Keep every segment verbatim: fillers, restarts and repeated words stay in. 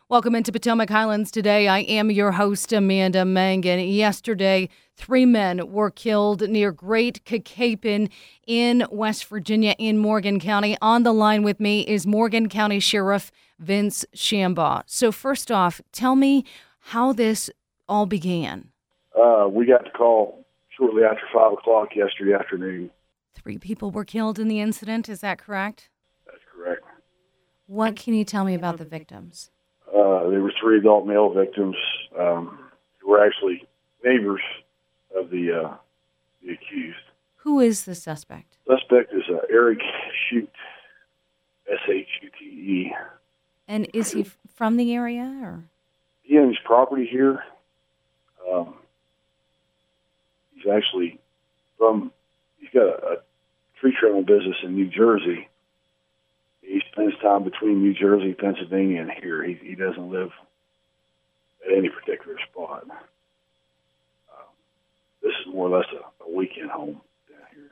Welcome into Potomac Highlands today. I am your host, Amanda Mangan. Yesterday, three men were killed near Great Cacapon in West Virginia in Morgan County. On the line with me is Morgan County Sheriff Vince Shambaugh. So first off, tell me how this all began. Uh, we got the call shortly after five o'clock yesterday afternoon. Three people were killed in the incident, is that correct? That's correct. What can you tell me about the victims? Uh, there were three adult male victims um, who were actually neighbors of the, uh, the accused. Who is the suspect? Suspect is uh, Eric Shute, S H U T E. And is he f- from the area? Or He owns property here. Um, he's actually from, he's got a, a tree trimming business in New Jersey. He spends time between New Jersey, Pennsylvania, and here. He, he doesn't live at any particular spot. Uh, this is more or less a, a weekend home down here.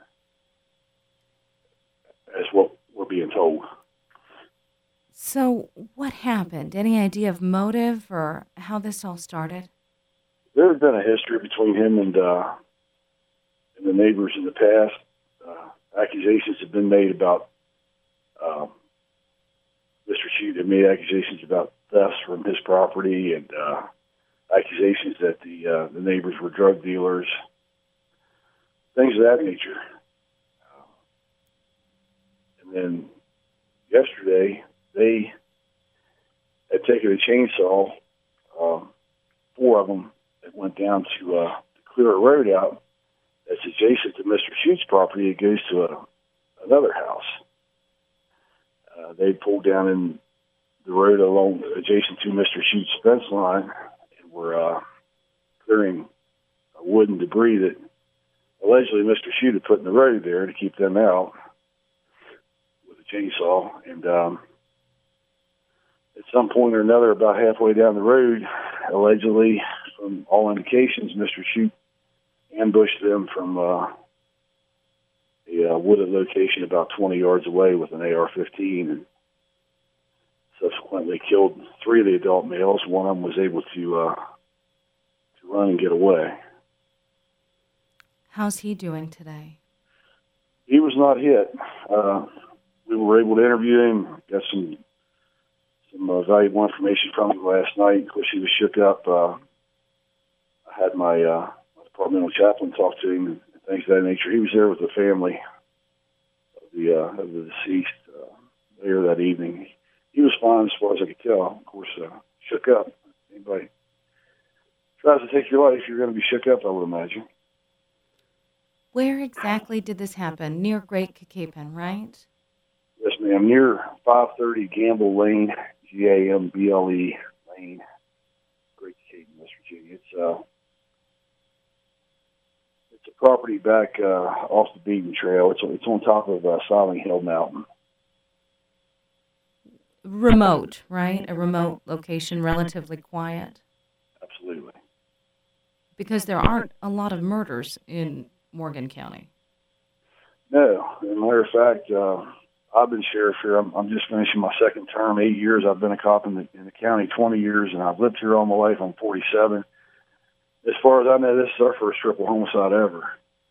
That's what we're being told. So what happened? Any idea of motive or how this all started? There has been a history between him and, uh, and the neighbors in the past. Uh, accusations have been made about um, Mister Shute had made accusations about thefts from his property and uh, accusations that the uh, the neighbors were drug dealers, things of that nature. Uh, and then yesterday, they had taken a chainsaw, um, four of them, that went down to, uh, to clear a road out that's adjacent to Mister Shute's property. It goes to a, another house. Uh, they pulled down in the road along adjacent to Mister Shute's fence line and were uh, clearing wood and debris that allegedly Mister Shute had put in the road there to keep them out with a chainsaw. And um, at some point or another, about halfway down the road, allegedly, from all indications, Mister Shute ambushed them from uh, a uh, wooded location about twenty yards away with an A R fifteen, and subsequently killed three of the adult males. One of them was able to uh, to run and get away. How's he doing today? He was not hit. Uh, we were able to interview him, got some some uh, valuable information from him last night. Of course, he was shook up. Uh, I had my, uh, my departmental chaplain talk to him and things of that nature. He was there with the family of the, uh, of the deceased uh, later that evening. He was fine as far as I could tell. Of course, uh, shook up. Anybody tries to take your life, you're going to be shook up, I would imagine. Where exactly did this happen? Near Great Cacapon, right? Yes, ma'am. Near five thirty Gamble Lane, G A M B L E Lane, Great Cacapon, West Virginia. It's uh, it's a property back uh, off the beaten trail. It's it's on top of uh, Silent Hill Mountain. Remote, right? A remote location, relatively quiet. Absolutely. Because there aren't a lot of murders in Morgan County. No. As a matter of fact, uh, I've been sheriff here. I'm, I'm just finishing my second term. Eight years. I've been a cop in the, in the county. Twenty years, and I've lived here all my life. I'm forty-seven. As far as I know, this is our first triple homicide ever.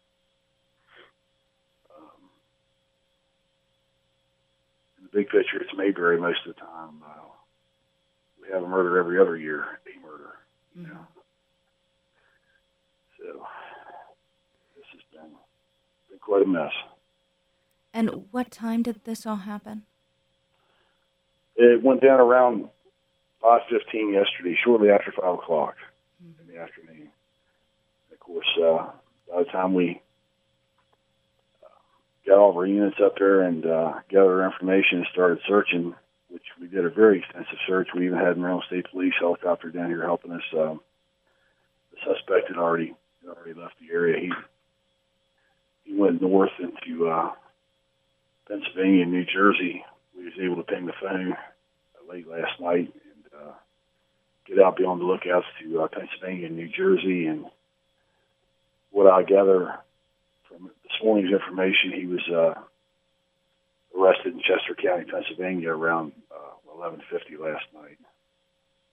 Um, in the big picture, it's Mayberry most of the time. Uh, we have a murder every other year, a murder. You know. So this has been, been quite a mess. And what time did this all happen? It went down around five fifteen yesterday, shortly after five o'clock mm-hmm. in the afternoon. Of course, uh, by the time we uh, got all of our units up there and uh, gathered our information and started searching, which we did a very extensive search. We even had Maryland State Police helicopter down here helping us. Um, the suspect had already had already left the area. He he went north into uh, Pennsylvania and New Jersey. We was able to ping the phone uh, late last night and uh, get out beyond the lookouts to uh, Pennsylvania and New Jersey. And what I gather from this morning's information, he was uh, arrested in Chester County, Pennsylvania around uh, eleven fifty last night.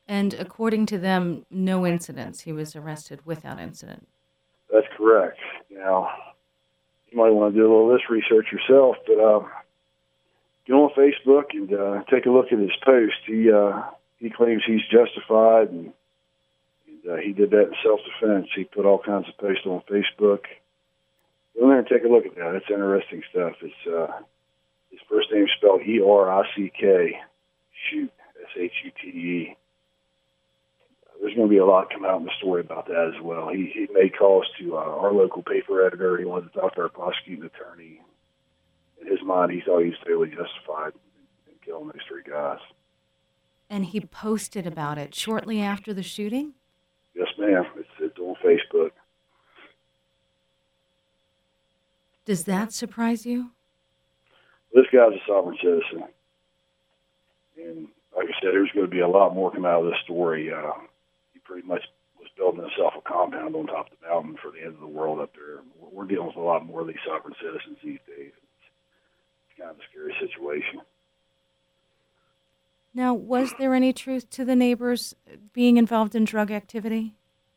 And according to them, no incidents. He was arrested without incident. That's correct. Now, you might want to do a little of this research yourself, but uh, go on Facebook and uh, take a look at his post. He uh, he claims he's justified, and, and uh, he did that in self-defense. He put all kinds of posts on Facebook. Go in there and take a look at that. It's interesting stuff. It's uh, his first name is spelled E R I C K, shoot, S H U T E. There's going to be a lot come out in the story about that as well. He, he made calls to uh, our local paper editor. He wanted to talk to our prosecuting attorney. In his mind, he thought he was totally justified in killing those three guys. And he posted about it shortly after the shooting? Yes, ma'am. It's, it's on Facebook. Does that surprise you? This guy's a sovereign citizen. And like I said, there's going to be a lot more come out of this story. Uh, he pretty much was building himself a compound on top of the mountain for the end of the world up there. We're dealing with a lot more of these sovereign citizens these days. It's kind of a scary situation. Now, was there any truth to the neighbors being involved in drug activity?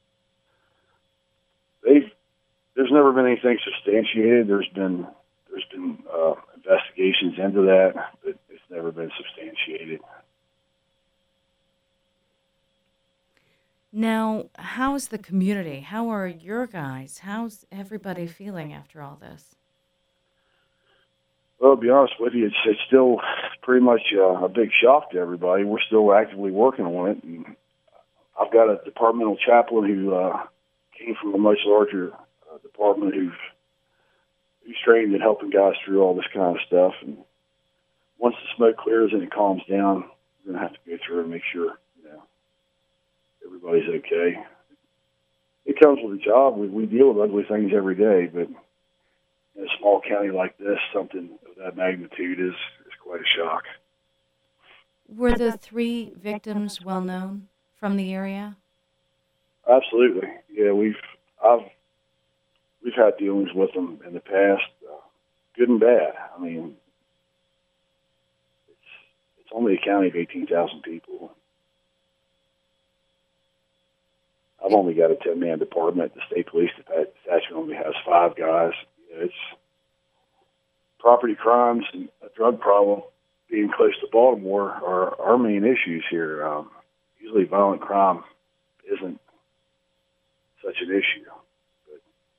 They've, there's never been anything substantiated. There's been there's been uh, investigations into that, but it's never been substantiated. Now, how's the community? How are your guys? How's everybody feeling after all this? Well, to be honest with you, it's, it's still pretty much uh, a big shock to everybody. We're still actively working on it. And I've got a departmental chaplain who uh, came from a much larger uh, department who's, who's trained in helping guys through all this kind of stuff. And once the smoke clears and it calms down, we're going to have to go through and make sure you know, everybody's okay. It comes with the job. We, we deal with ugly things every day, but in a small county like this, something of that magnitude is, is quite a shock. Were the three victims well known from the area? Absolutely. Yeah, we've I've we've had dealings with them in the past, uh, good and bad. I mean, it's it's only a county of eighteen thousand people. I've only got a ten-man department. The state police detachment only has five guys. It's property crimes and a drug problem being close to Baltimore are our main issues here. Um, usually violent crime isn't such an issue. But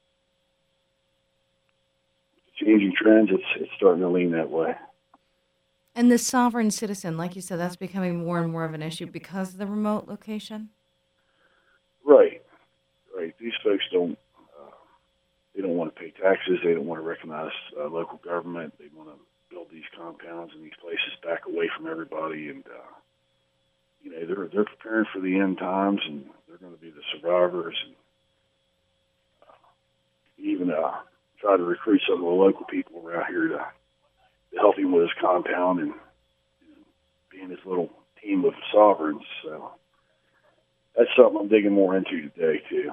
changing trends, it's, it's starting to lean that way. And the sovereign citizen, like you said, that's becoming more and more of an issue because of the remote location? Right. Right. These folks don't They don't want to pay taxes. They don't want to recognize uh, local government. They want to build these compounds and these places back away from everybody. And, uh, you know, they're they're preparing for the end times, and they're going to be the survivors. And uh, even uh, try to recruit some of the local people around here to, to help him with his compound and, and being his little team of sovereigns. So that's something I'm digging more into today, too.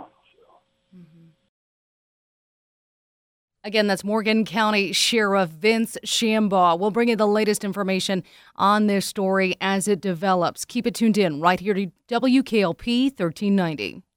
Again, that's Morgan County Sheriff Vince Shambaugh. We'll bring you the latest information on this story as it develops. Keep it tuned in right here to W K L P thirteen ninety.